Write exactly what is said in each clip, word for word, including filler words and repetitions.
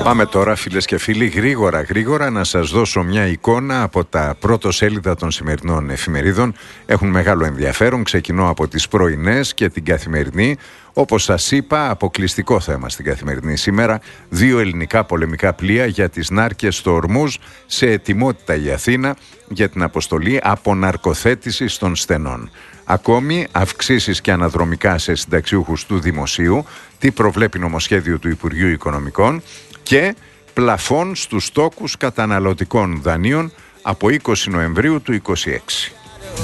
Πάμε τώρα, φίλες και φίλοι, γρήγορα γρήγορα να σας δώσω μια εικόνα από τα πρωτοσέλιδα των σημερινών εφημερίδων. Έχουν μεγάλο ενδιαφέρον. Ξεκινώ από τις πρωινές και την Καθημερινή. Όπως σας είπα, αποκλειστικό θέμα στην Καθημερινή σήμερα. Δύο ελληνικά πολεμικά πλοία για τις νάρκες στο Ορμούζ, σε ετοιμότητα η Αθήνα για την αποστολή αποναρκοθέτησης των στενών. Ακόμη, αυξήσεις και αναδρομικά σε συνταξιούχους του Δημοσίου, τι προβλέπει νομοσχέδιο του Υπουργείου Οικονομικών, και πλαφών στους τόκους καταναλωτικών δανείων από είκοσι Νοεμβρίου του είκοσι έξι.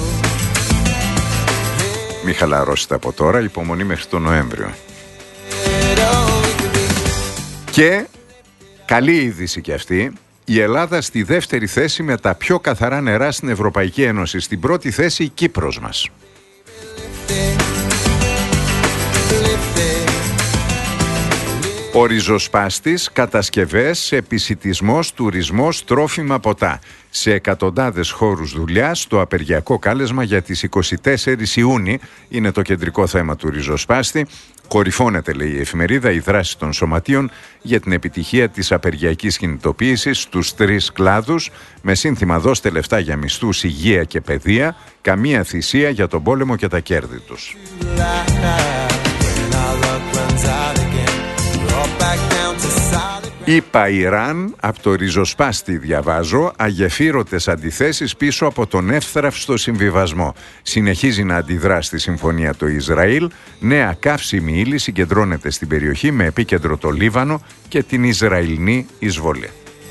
Μη χαλαρώσετε από τώρα, υπομονή μέχρι τον Νοέμβριο. Και καλή είδηση και αυτή, η Ελλάδα στη δεύτερη θέση με τα πιο καθαρά νερά στην Ευρωπαϊκή Ένωση. Στην πρώτη θέση η Κύπρος μας. Ο ριζοσπάστης, κατασκευές, επισιτισμός, τουρισμός, τρόφιμα, ποτά. Σε εκατοντάδες χώρους δουλειάς, το απεργιακό κάλεσμα για τις είκοσι τέσσερις Ιούνιου είναι το κεντρικό θέμα του ριζοσπάστη. Κορυφώνεται, λέει η εφημερίδα, η δράση των σωματείων για την επιτυχία της απεργιακής κινητοποίησης στους τρεις κλάδους, με σύνθημα «Δώστε λεφτά για μισθούς, υγεία και παιδεία, καμία θυσία για τον πόλεμο και τα κέρδη τους». Είπα Ιράν, από το ριζοσπάστη διαβάζω, αγεφύρωτες αντιθέσεις πίσω από τον εύθραυστο συμβιβασμό. Συνεχίζει να αντιδρά στη συμφωνία το Ισραήλ. Νέα καύσιμη ύλη συγκεντρώνεται στην περιοχή με επίκεντρο το Λίβανο και την Ισραηλινή εισβολή.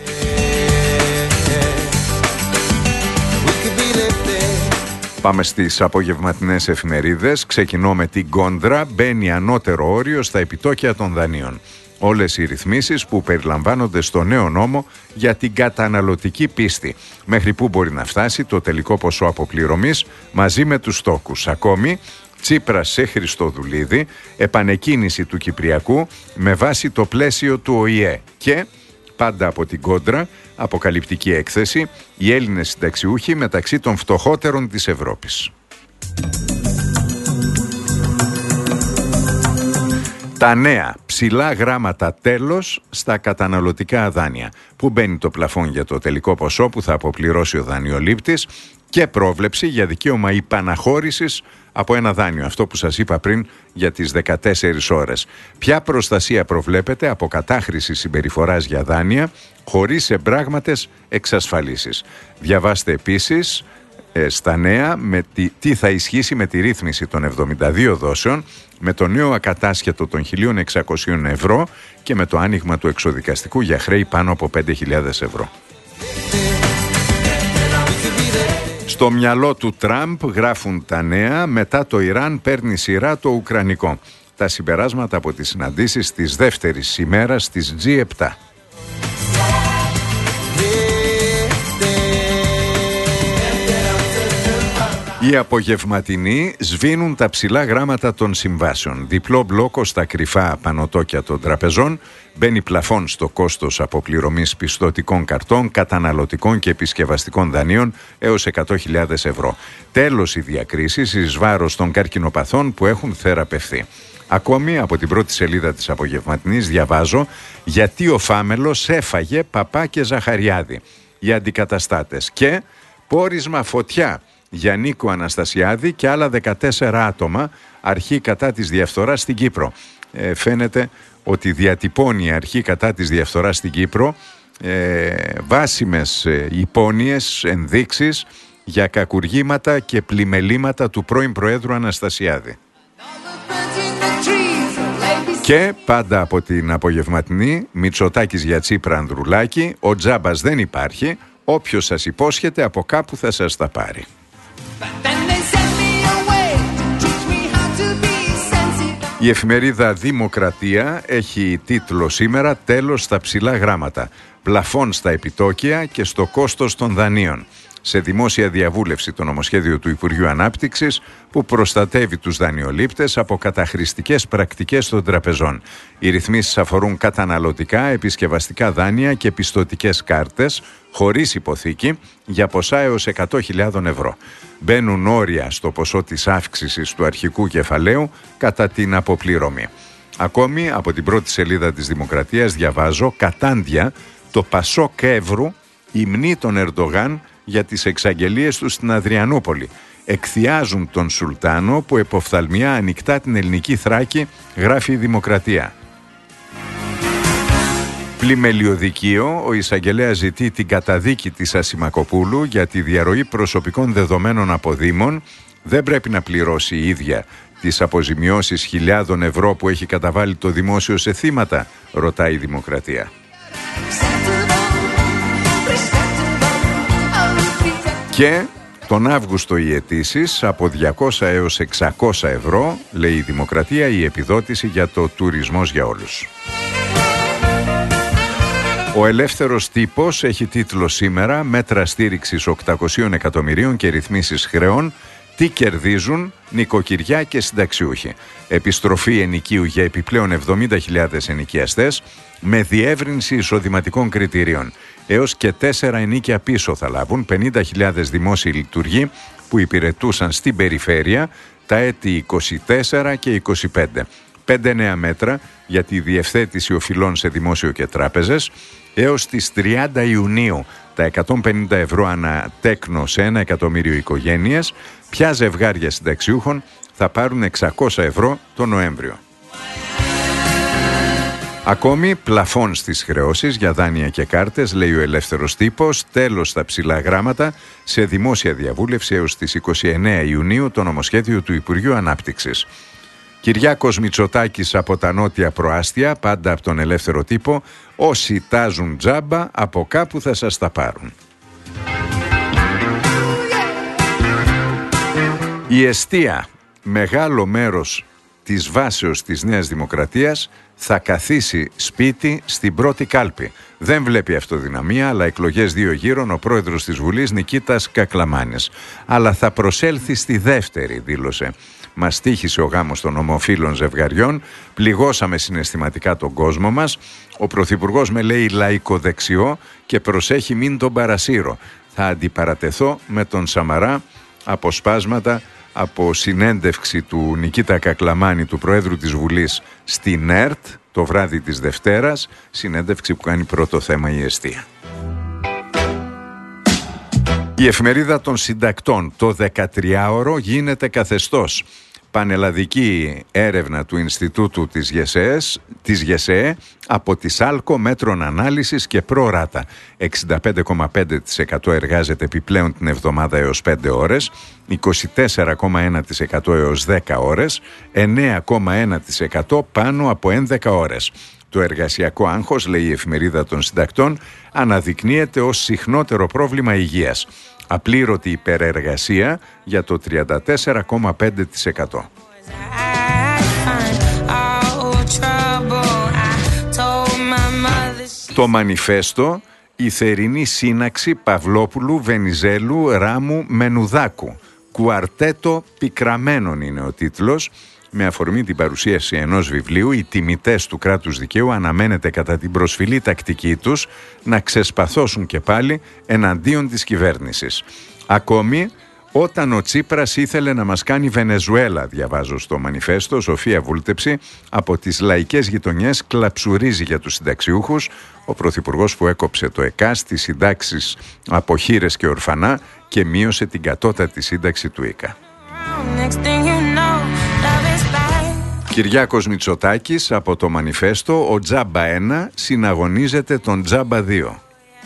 Πάμε στις απογευματινές εφημερίδες. Ξεκινώ με την Κόντρα. Μπαίνει ανώτερο όριο στα επιτόκια των δανείων. Όλες οι ρυθμίσεις που περιλαμβάνονται στο νέο νόμο για την καταναλωτική πίστη. Μέχρι πού μπορεί να φτάσει το τελικό ποσό αποπληρωμής μαζί με τους στόκους. Ακόμη, Τσίπρας σε Χριστοδουλίδη, επανεκκίνηση του Κυπριακού με βάση το πλαίσιο του Ο Η Ε. Και πάντα από την Κόντρα, αποκαλυπτική έκθεση, οι Έλληνες συνταξιούχοι μεταξύ των φτωχότερων της Ευρώπης. Τα νέα ψηλά γράμματα τέλος στα καταναλωτικά δάνεια. Πού μπαίνει το πλαφόν για το τελικό ποσό που θα αποπληρώσει ο δανειολήπτης, και πρόβλεψη για δικαίωμα υπαναχώρησης από ένα δάνειο. Αυτό που σας είπα πριν για τις δεκατέσσερις ώρες. Ποια προστασία προβλέπεται από κατάχρηση συμπεριφοράς για δάνεια χωρίς εμπράγματες εξασφαλίσεις. Διαβάστε επίσης ε, στα νέα με τι, τι θα ισχύσει με τη ρύθμιση των εβδομήντα δύο δόσεων, με το νέο ακατάσχετο των χίλια εξακόσια ευρώ και με το άνοιγμα του εξοδικαστικού για χρέη πάνω από πέντε χιλιάδες ευρώ. Στο μυαλό του Τραμπ, γράφουν τα νέα, μετά το Ιράν παίρνει σειρά το Ουκρανικό. Τα συμπεράσματα από τις συναντήσεις της δεύτερης ημέρας της τζι επτά. Οι απογευματινοί σβήνουν τα ψηλά γράμματα των συμβάσεων. Διπλό μπλόκο στα κρυφά πανωτόκια των τραπεζών. Μπαίνει πλαφόν στο κόστος αποπληρωμής πιστωτικών καρτών, καταναλωτικών και επισκευαστικών δανείων έως εκατό χιλιάδες ευρώ. Τέλος οι διακρίσεις εις βάρος των καρκινοπαθών που έχουν θεραπευθεί. Ακόμη από την πρώτη σελίδα της απογευματινής διαβάζω γιατί ο Φάμελος έφαγε Παπά και Ζαχαριάδη. Οι αντικαταστάτες. Και πόρισμα φωτιά για Νίκο Αναστασιάδη και άλλα δεκατέσσερα άτομα, αρχή κατά της διαφθοράς στην Κύπρο. Ε, φαίνεται ότι διατυπώνει η αρχή κατά της διαφθοράς στην Κύπρο ε, βάσιμες ε, υπόνοιες, ενδείξεις για κακουργήματα και πλημελήματα του πρώην Προέδρου Αναστασιάδη. Και πάντα από την απογευματινή, Μητσοτάκης για Τσίπρα Ανδρουλάκη, ο τζάμπας δεν υπάρχει, όποιος σας υπόσχεται από κάπου θα σας τα πάρει. Η εφημερίδα Δημοκρατία έχει τίτλο σήμερα «Τέλος στα ψηλά γράμματα. Πλαφών στα επιτόκια και στο κόστος των δανείων». Σε δημόσια διαβούλευση το νομοσχέδιο του Υπουργείου Ανάπτυξης που προστατεύει τους δανειολήπτες από καταχρηστικές πρακτικές των τραπεζών. Οι ρυθμίσεις αφορούν καταναλωτικά, επισκευαστικά δάνεια και πιστωτικές κάρτες χωρίς υποθήκη για ποσά έως εκατό χιλιάδες ευρώ. Μπαίνουν όρια στο ποσό της αύξησης του αρχικού κεφαλαίου κατά την αποπληρωμή. Ακόμη από την πρώτη σελίδα της Δημοκρατίας διαβάζω κατάντια το Πασόκ Εύρου υμνεί τον Ερντογάν για τις εξαγγελίες του στην Αδριανούπολη. Εκθιάζουν τον Σουλτάνο που εποφθαλμιά ανοιχτά την ελληνική Θράκη, γράφει η Δημοκρατία. Πλημελιωδικείο, ο εισαγγελέας ζητεί την καταδίκη της Ασημακοπούλου για τη διαρροή προσωπικών δεδομένων από δήμων. Δεν πρέπει να πληρώσει η ίδια τις αποζημιώσεις χιλιάδων ευρώ που έχει καταβάλει το δημόσιο σε θύματα, ρωτάει η Δημοκρατία. Και τον Αύγουστο οι αιτήσεις από διακόσια έως εξακόσια ευρώ, λέει η Δημοκρατία, η επιδότηση για το τουρισμός για όλους. Ο Ελεύθερος Τύπος έχει τίτλο σήμερα «Μέτρα στήριξης οκτακόσια εκατομμυρίων και ρυθμίσεις χρεών. Τι κερδίζουν νοικοκυριά και συνταξιούχοι». Επιστροφή ενοικίου για επιπλέον εβδομήντα χιλιάδες ενοικιαστές με διεύρυνση εισοδηματικών κριτηρίων. Έως και τέσσερα ενίκια πίσω θα λάβουν πενήντα χιλιάδες δημόσιοι λειτουργοί που υπηρετούσαν στην περιφέρεια τα έτη είκοσι τέσσερα και είκοσι πέντε. Πέντε νέα μέτρα για τη διευθέτηση οφειλών σε δημόσιο και τράπεζες. Έως τις τριάντα Ιουνίου τα εκατόν πενήντα ευρώ ανά τέκνο σε ένα εκατομμύριο οικογένειες. Ποια ζευγάρια συνταξιούχων θα πάρουν εξακόσια ευρώ το Νοέμβριο. Ακόμη πλαφών στις χρεώσεις για δάνεια και κάρτες, λέει ο Ελεύθερος Τύπος, τέλος στα ψηλά γράμματα σε δημόσια διαβούλευση έως τις είκοσι εννέα Ιουνίου το νομοσχέδιο του Υπουργείου Ανάπτυξης. Κυριάκος Μητσοτάκης από τα νότια προάστια, πάντα από τον Ελεύθερο Τύπο, όσοι τάζουν τζάμπα από κάπου θα σας τα πάρουν. Η εστία, μεγάλο μέρος της βάσεως της Νέας Δημοκρατίας, θα καθίσει σπίτι στην πρώτη κάλπη. Δεν βλέπει αυτοδυναμία, αλλά εκλογές δύο γύρων ο πρόεδρος της Βουλής Νικήτας Κακλαμάνης. Αλλά θα προσέλθει στη δεύτερη, δήλωσε. Μας τύχησε ο γάμος των ομοφύλων ζευγαριών, πληγώσαμε συναισθηματικά τον κόσμο μας. Ο πρωθυπουργός με λέει λαϊκοδεξιό και προσέχει μην τον παρασύρω. Θα αντιπαρατεθώ με τον Σαμαρά. Αποσπάσματα από συνέντευξη του Νικήτα Κακλαμάνη, του Προέδρου της Βουλής, στην ΕΡΤ το βράδυ της Δευτέρας, συνέντευξη που κάνει πρώτο θέμα η εστία. Η εφημερίδα των συντακτών, το δεκατριάωρο γίνεται καθεστώς. Πανελλαδική έρευνα του Ινστιτούτου της ΓΕΣΕΕ, της ΓΕΣΕΕ από τη ΣΑΛΚΟ μέτρων ανάλυσης και προράτα. εξήντα πέντε κόμμα πέντε τοις εκατό εργάζεται επιπλέον την εβδομάδα έως πέντε ώρες, είκοσι τέσσερα κόμμα ένα τοις εκατό έως δέκα ώρες, εννέα κόμμα ένα τοις εκατό πάνω από έντεκα ώρες. Το εργασιακό άγχος, λέει η εφημερίδα των συντακτών, αναδεικνύεται ως συχνότερο πρόβλημα υγείας. Απλήρωτη υπερεργασία για το τριάντα τέσσερα κόμμα πέντε τοις εκατό. Το μανιφέστο, η θερινή σύναξη Παυλόπουλου, Βενιζέλου, Ράμου, Μενουδάκου. Κουαρτέτο πικραμένων είναι ο τίτλος. Με αφορμή την παρουσίαση ενός βιβλίου, οι τιμητές του κράτους δικαίου αναμένεται κατά την προσφυλή τακτική τους να ξεσπαθώσουν και πάλι εναντίον της κυβέρνησης. Ακόμη, όταν ο Τσίπρας ήθελε να μας κάνει Βενεζουέλα, διαβάζω στο μανιφέστο, Σοφία Βούλτεψη, από τις λαϊκές γειτονιές κλαψουρίζει για τους συνταξιούχους, ο πρωθυπουργός που έκοψε το ΕΚΑΣ, τις συντάξεις από χήρες και ορφανά και μείωσε την κατώτατη σύνταξη του ΙΚΑ. Κυριάκος Μητσοτάκης από το μανιφέστο, ο Τζάμπα ένα συναγωνίζεται τον Τζάμπα δύο.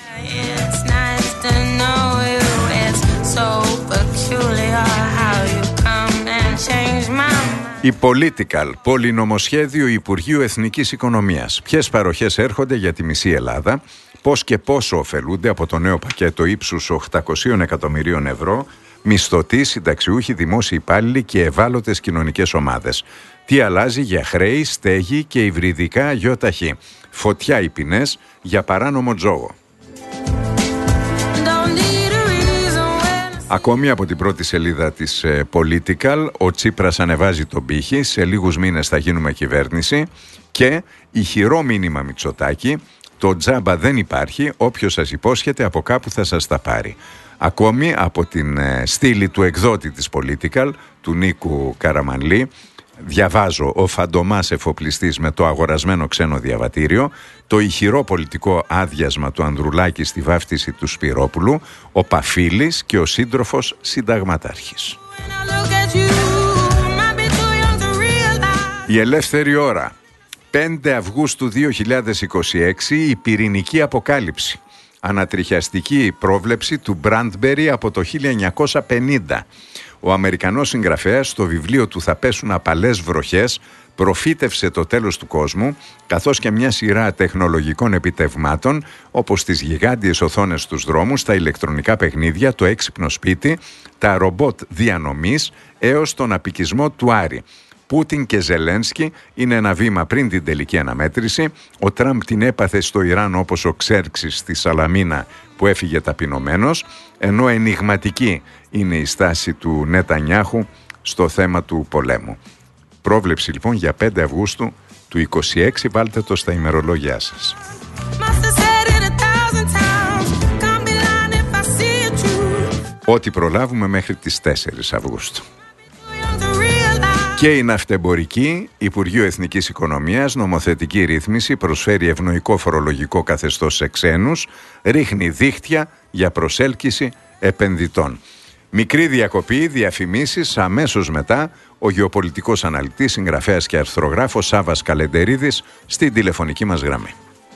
Η Political, πολυνομοσχέδιο Υπουργείου Εθνικής Οικονομίας. Ποιες παροχές έρχονται για τη μισή Ελλάδα, πώς και πόσο ωφελούνται από το νέο πακέτο ύψους οκτακόσια εκατομμυρίων ευρώ, μισθωτοί, συνταξιούχοι, δημόσιοι υπάλληλοι και ευάλωτες κοινωνικές ομάδες. Τι αλλάζει για χρέη, στέγη και υβριδικά γιοταχή. Φωτιά οι ποινές για παράνομο τζόγο. Ακόμη από την πρώτη σελίδα της Political, ο Τσίπρας ανεβάζει τον πύχη, σε λίγους μήνες θα γίνουμε κυβέρνηση, και ηχηρό μήνυμα Μητσοτάκη, το τζάμπα δεν υπάρχει, όποιος σας υπόσχεται από κάπου θα σας τα πάρει. Ακόμη από την στήλη του εκδότη της Political, του Νίκου Καραμανλή, διαβάζω, ο Φαντομάς εφοπλιστής με το αγορασμένο ξένο διαβατήριο, το ηχηρό πολιτικό άδειασμα του Ανδρουλάκη στη βάφτιση του Σπυρόπουλου, ο Παφίλης και ο σύντροφος συνταγματάρχης. Η ελεύθερη ώρα. πέντε Αυγούστου δύο χιλιάδες είκοσι έξι, η πυρηνική αποκάλυψη. Ανατριχιαστική πρόβλεψη του Μπραντμπερι από το χίλια εννιακόσια πενήντα. Ο Αμερικανός συγγραφέας στο βιβλίο του «Θα πέσουν απαλές βροχές» προφήτευσε το τέλος του κόσμου, καθώς και μια σειρά τεχνολογικών επιτευγμάτων, όπως τις γιγάντιες οθόνες στους δρόμους, τα ηλεκτρονικά παιχνίδια, το έξυπνο σπίτι, τα ρομπότ διανομής, έως τον απικισμό του Άρη. Πούτιν και Ζελένσκι είναι ένα βήμα πριν την τελική αναμέτρηση. Ο Τραμπ την έπαθε στο Ιράν όπως ο Ξέρξης στη Σαλαμίνα που έφυγε ταπεινωμένος, ενώ ενιγματική είναι η στάση του Νετανιάχου στο θέμα του πολέμου. Πρόβλεψη λοιπόν για πέντε Αυγούστου του είκοσι έξι, βάλτε το στα ημερολόγια σας. Ό,τι προλάβουμε μέχρι τις τέσσερις Αυγούστου. Και η ναυτεμπορική, Υπουργείο Εθνικής Οικονομίας, νομοθετική ρύθμιση, προσφέρει ευνοϊκό φορολογικό καθεστώς σε ξένους, ρίχνει δίχτυα για προσέλκυση επενδυτών. Μικρή διακοπή, διαφημίσεις, αμέσως μετά ο γεωπολιτικός αναλυτής, συγγραφέας και αρθρογράφος Σάββας Καλεντερίδης στην τηλεφωνική μας γραμμή.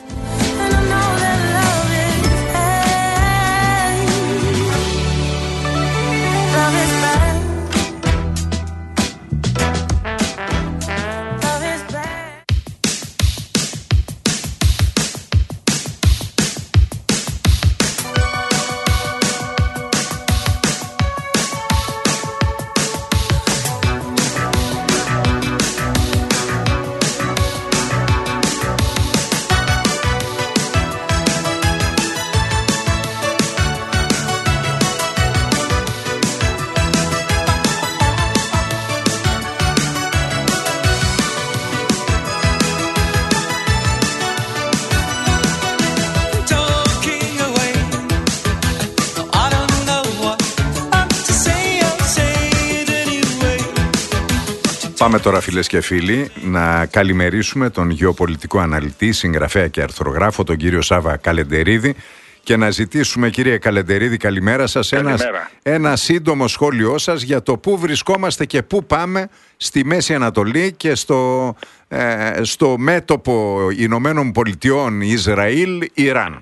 Πάμε τώρα, φίλες και φίλοι, να καλημερίσουμε τον γεωπολιτικό αναλυτή, συγγραφέα και αρθρογράφο, τον κύριο Σάββα Καλεντερίδη, και να ζητήσουμε, κύριε Καλεντερίδη, καλημέρα σας, ένα, ένα σύντομο σχόλιο σας για το πού βρισκόμαστε και πού πάμε στη Μέση Ανατολή και στο, ε, στο μέτωπο Ηνωμένων Πολιτειών, Ισραήλ, Ιράν.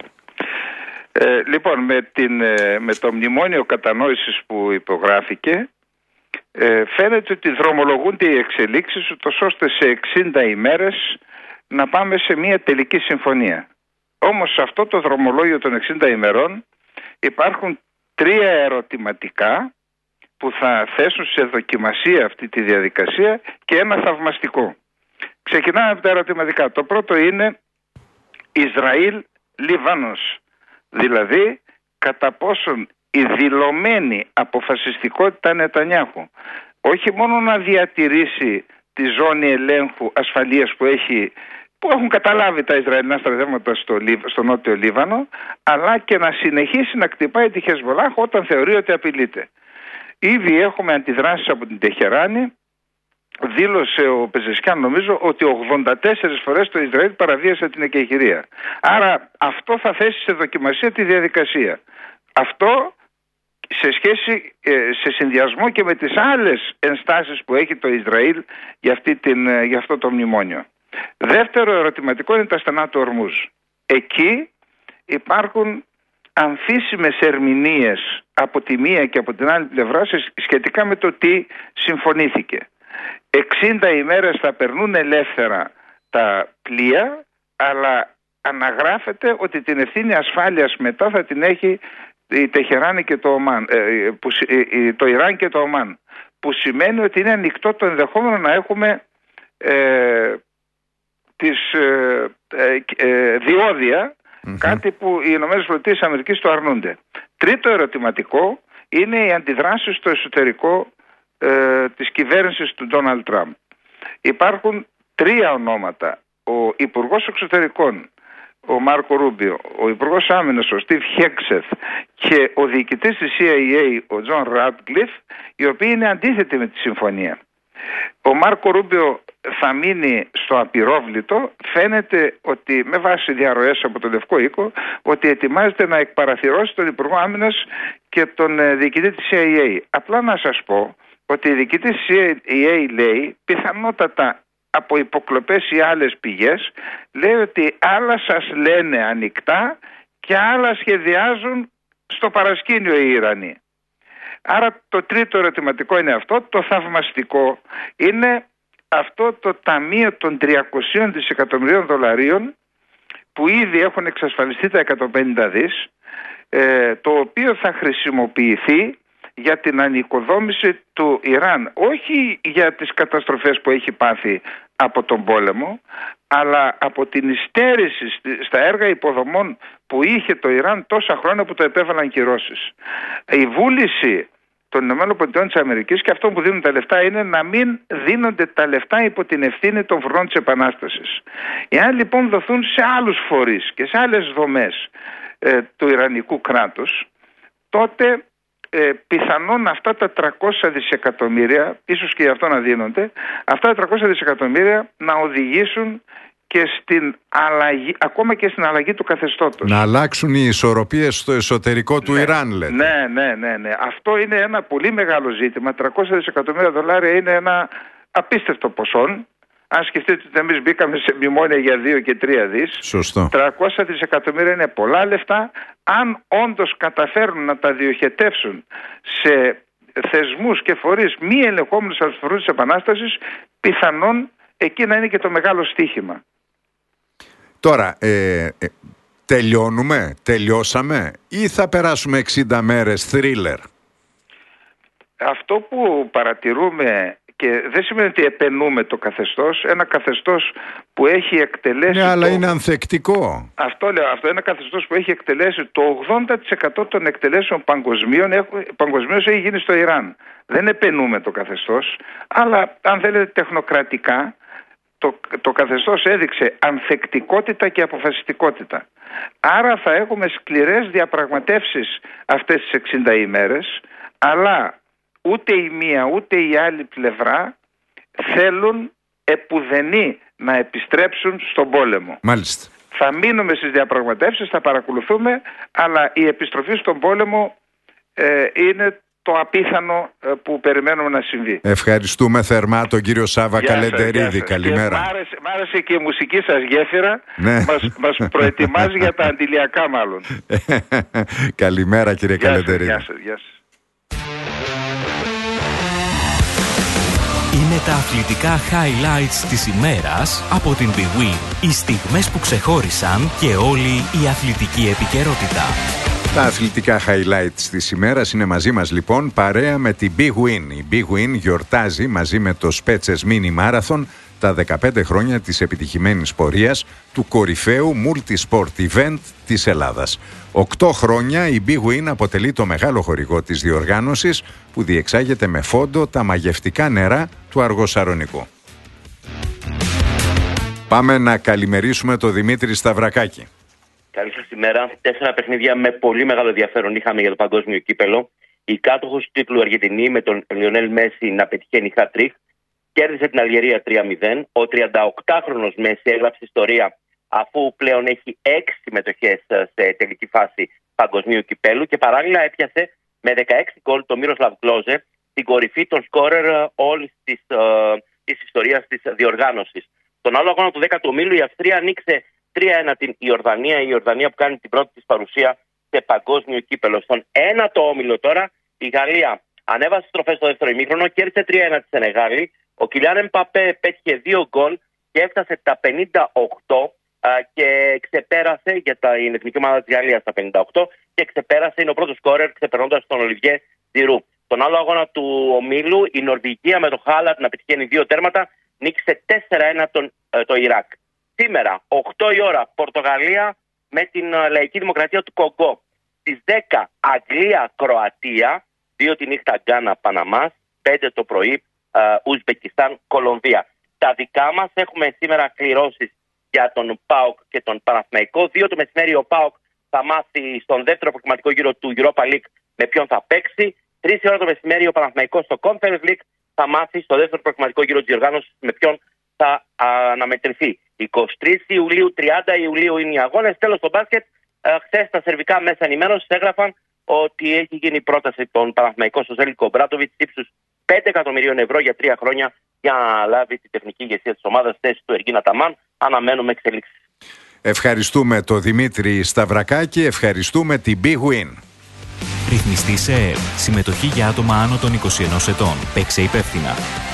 Ε, λοιπόν, με, την, με το μνημόνιο κατανόησης που υπογράφηκε, Ε, φαίνεται ότι δρομολογούνται οι εξελίξεις ούτως ώστε σε εξήντα ημέρες να πάμε σε μια τελική συμφωνία. Όμως σε αυτό το δρομολόγιο των εξήντα ημερών υπάρχουν τρία ερωτηματικά που θα θέσουν σε δοκιμασία αυτή τη διαδικασία και ένα θαυμαστικό. Ξεκινάμε από τα ερωτηματικά. Το πρώτο είναι Ισραήλ-Λιβάνος, δηλαδή κατά πόσον η δηλωμένη αποφασιστικότητα Νετανιάχου όχι μόνο να διατηρήσει τη ζώνη ελέγχου ασφαλείας που, έχει, που έχουν καταλάβει τα Ισραηλινά στρατεύματα στο, στο νότιο Λίβανο, αλλά και να συνεχίσει να κτυπάει τη Χεσμολάχ όταν θεωρεί ότι απειλείται. Ήδη έχουμε αντιδράσεις από την Τεχεράνη. Δήλωσε ο Πεζεσκιάν, νομίζω, ότι ογδόντα τέσσερις φορές το Ισραήλ παραβίασε την εκεχηρία. Άρα αυτό θα θέσει σε δοκιμασία τη διαδικασία. Αυτό σε σχέση, σε συνδυασμό και με τις άλλες ενστάσεις που έχει το Ισραήλ για, αυτή την, για αυτό το μνημόνιο. Δεύτερο ερωτηματικό είναι τα στενά του Ορμούζ. Εκεί υπάρχουν αμφίσιμες ερμηνείες από τη μία και από την άλλη πλευρά σχετικά με το τι συμφωνήθηκε. εξήντα ημέρες θα περνούν ελεύθερα τα πλοία, αλλά αναγράφεται ότι την ευθύνη ασφάλειας μετά θα την έχει η Τεχεράνη και το Ομάν, ε, που, ε, το Ιράν και το Ομάν, που σημαίνει ότι είναι ανοιχτό το ενδεχόμενο να έχουμε ε, τις ε, ε, διόδια, mm-hmm. κάτι που οι Ηνωμένες Πολιτείες Αμερικής το αρνούνται. Τρίτο ερωτηματικό είναι οι αντιδράσεις στο εσωτερικό ε, της κυβέρνησης του Ντόναλντ Τραμπ. Υπάρχουν τρία ονόματα. Ο Υπουργός Εξωτερικών, ο Μάρκο Ρούμπιο, ο Υπουργός Άμυνας, ο Στιβ Χέξεθ και ο διοικητής της σι άι έι, ο Τζον Ράτκλιφ, οι οποίοι είναι αντίθετοι με τη συμφωνία. Ο Μάρκο Ρούμπιο θα μείνει στο απειρόβλητο. Φαίνεται ότι με βάση διαρροές από τον Λευκό Οίκο ότι ετοιμάζεται να εκπαραθυρώσει τον Υπουργό Άμυνας και τον διοικητή της σι άι έι. Απλά να σας πω ότι η διοικητή της σι άι έι λέει πιθανότατα από υποκλοπές ή άλλες πηγές, λέει ότι άλλα σας λένε ανοιχτά και άλλα σχεδιάζουν στο παρασκήνιο οι Ιρανοί. Άρα το τρίτο ερωτηματικό είναι αυτό. Το θαυμαστικό είναι αυτό το ταμείο των τριακοσίων δισεκατομμυρίων δολαρίων που ήδη έχουν εξασφαλιστεί τα εκατόν πενήντα δις, ε, το οποίο θα χρησιμοποιηθεί για την ανοικοδόμηση του Ιράν, όχι για τις καταστροφές που έχει πάθει από τον πόλεμο, αλλά από την υστέρηση στα έργα υποδομών που είχε το Ιράν τόσα χρόνια που το επέβαλαν κυρώσεις. Η βούληση των ΗΠΑ και αυτών που δίνουν τα λεφτά είναι να μην δίνονται τα λεφτά υπό την ευθύνη των φρουρών της Επανάστασης. Εάν λοιπόν δοθούν σε άλλους φορείς και σε άλλες δομές ε, του Ιρανικού κράτους, τότε ε, πιθανόν αυτά τα τριακόσια δισεκατομμύρια, ίσως και γι' αυτό να δίνονται, αυτά τα τριακόσια δισεκατομμύρια να οδηγήσουν και στην αλλαγή, ακόμα και στην αλλαγή του καθεστώτος. Να αλλάξουν οι ισορροπίες στο εσωτερικό του ναι, Ιράν, λέτε. Ναι, ναι, ναι, ναι. Αυτό είναι ένα πολύ μεγάλο ζήτημα. τριακόσια δισεκατομμύρια δολάρια είναι ένα απίστευτο ποσό. Αν σκεφτείτε ότι εμείς μπήκαμε σε μνημόνια για δύο και τρία δις. Σωστό. τριακόσια δισεκατομμύρια είναι πολλά λεφτά. Αν όντως καταφέρουν να τα διοχετεύσουν σε θεσμούς και φορείς μη ελεγχόμενους από τους φορείς της Επανάστασης, πιθανόν εκεί να είναι και το μεγάλο στοίχημα. Τώρα, ε, ε, τελειώνουμε, τελειώσαμε ή θα περάσουμε εξήντα μέρες θρίλερ? Αυτό που παρατηρούμε, και δεν σημαίνει ότι επενούμε το καθεστώς, ένα καθεστώς που έχει εκτελέσει... Ναι, αλλά το... είναι ανθεκτικό. Αυτό λέω, αυτό είναι ένα καθεστώς που έχει εκτελέσει το ογδόντα τοις εκατό των εκτελέσεων παγκοσμίως έχει γίνει στο Ιράν. Δεν επενούμε το καθεστώς, αλλά αν θέλετε τεχνοκρατικά, Το, το καθεστώς έδειξε ανθεκτικότητα και αποφασιστικότητα. Άρα θα έχουμε σκληρές διαπραγματεύσεις αυτές τις εξήντα ημέρες, αλλά ούτε η μία ούτε η άλλη πλευρά θέλουν επουδενή να επιστρέψουν στον πόλεμο. Μάλιστα. Θα μείνουμε στις διαπραγματεύσεις, θα παρακολουθούμε, αλλά η επιστροφή στον πόλεμο ε, είναι το απίθανο που περιμένουμε να συμβεί. Ευχαριστούμε θερμά τον κύριο Σάβα γεια Καλεντερίδη. Σας, καλημέρα. Μ' άρεσε, μ' άρεσε και η μουσική σας γέφυρα. Ναι. Μας, μας προετοιμάζει για τα αντιλιακά μάλλον. Καλημέρα κύριε γεια Καλεντερίδη. Σας, γεια σας, γεια σας. Είναι τα αθλητικά highlights της ημέρας από την BWIN. Οι στιγμές που ξεχώρισαν και όλη η αθλητική επικαιρότητα. Τα αθλητικά highlights της ημέρας είναι μαζί μας λοιπόν παρέα με την BWIN. Η BWIN γιορτάζει μαζί με το Spetses Mini Marathon τα δεκαπέντε χρόνια της επιτυχημένης πορείας του κορυφαίου multi-sport event της Ελλάδας. Οκτώ χρόνια η BWIN αποτελεί το μεγάλο χορηγό της διοργάνωσης που διεξάγεται με φόντο τα μαγευτικά νερά του Αργοσαρονικού. Πάμε να καλημερίσουμε τον Δημήτρη Σταυρακάκη. Καλή σας ημέρα. Τέσσερα παιχνίδια με πολύ μεγάλο ενδιαφέρον είχαμε για το παγκόσμιο κύπελο. Η κάτοχος του τίτλου Αργεντινή με τον Λιονέλ Μέση να πετυχαίνει hat-trick κέρδισε την Αλγερία τρία μηδέν. Ο τριανταοκτάχρονος Μέση έγραψε ιστορία αφού πλέον έχει έξι συμμετοχές σε τελική φάση παγκοσμίου κυπέλου και παράλληλα έπιασε με δεκαέξι γκολ το Μίροσλαβ Κλόζε στην κορυφή των σκόρερ όλης της, uh, της ιστορίας της διοργάνωσης. Τον άλλο αγώνα του δέκατου ομίλου η Αυστρία ανοίξε τρία ένα την Ιορδανία, η Ιορδανία που κάνει την πρώτη της παρουσία σε παγκόσμιο κύπελο. Στον ένατο όμιλο τώρα η Γαλλία ανέβασε στροφές στο δεύτερο ημίχρονο, κέρδισε τρία ένα τη Σενεγάλη. Ο Κιλιάν Εμπαπέ πέτυχε δύο γκολ και έφτασε τα πενήντα οκτώ α, και ξεπέρασε για την εθνική ομάδα της Γαλλίας τα πενήντα οκτώ και ξεπέρασε, είναι ο πρώτος σκόρερ ξεπερνώντας τον Ολιβιέ Τζιρού. Στον άλλο αγώνα του ομίλου η Νορβηγία με το Χάλαντ να πετυχαίνει δύο τέρματα νίκησε τέσσερα ένα τον, ε, το Ιράκ. Σήμερα, οκτώ η ώρα, Πορτογαλία με την Λαϊκή Δημοκρατία του Κογκό. Στις δέκα, Αγγλία-Κροατία, δύο τη νύχτα Γκάνα-Παναμάς, πέντε το πρωί, Ουσμπεκιστάν-Κολομβία. Τα δικά μας έχουμε σήμερα κληρώσεις για τον ΠΑΟΚ και τον Παναθηναϊκό. Δύο το μεσημέρι ο ΠΑΟΚ θα μάθει στον δεύτερο προκριματικό γύρο του Europa League με ποιον θα παίξει. Τρεις η ώρα το μεσημέρι ο Παναθηναϊκός στο Conference League θα μάθει στο δεύτερο προγραμματικό γύρο της διοργάνωσης με ποιον θα αναμετρηθεί. εικοστή τρίτη Ιουλίου, τριάντα Ιουλίου είναι οι αγώνες. Τέλος, στο μπάσκετ, χθες τα σερβικά μέσα ενημέρωσης έγραφαν ότι έχει γίνει πρόταση των Παναθηναϊκών στο Ζέλικο Μπράντοβιτς ύψους πέντε εκατομμυρίων ευρώ για τρία χρόνια για να λάβει τη τεχνική ηγεσία της ομάδας θέση του Εργίνα Ταμάν. Αναμένουμε εξελίξεις. Ευχαριστούμε τον Δημήτρη Σταυρακάκη, ευχαριστούμε την Big Win. Ρυθμιστή σε ΕΕΠ. Συμμετοχή για άτομα άνω των είκοσι ενός ετών. Παίξε υπεύθυνα.